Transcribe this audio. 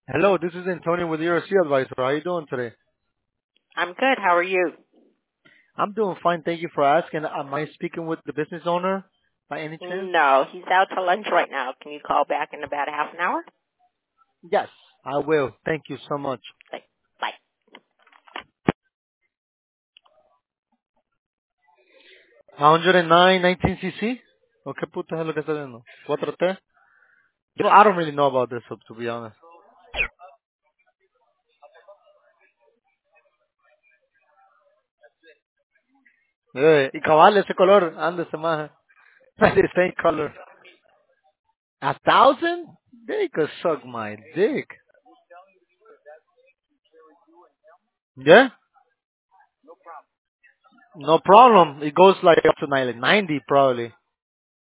Hello, this is Antonio with ERC Advisor. How are you doing today? I'm good. How are you? I'm doing fine. Thank you for asking. Am I speaking with the business owner by any chance? No, he's out to lunch right now. Can you call back in about a half an hour? Yes, I will. Thank you so much. Bye. Bye. 109 19cc? ¿O qué puta es lo que está viendo? 4T? I don't really know about this, to be honest. Y cabal, ese color, ándese más. The same color. 1,000? They could suck my dick. Yeah? No problem. It goes like up to 90 probably.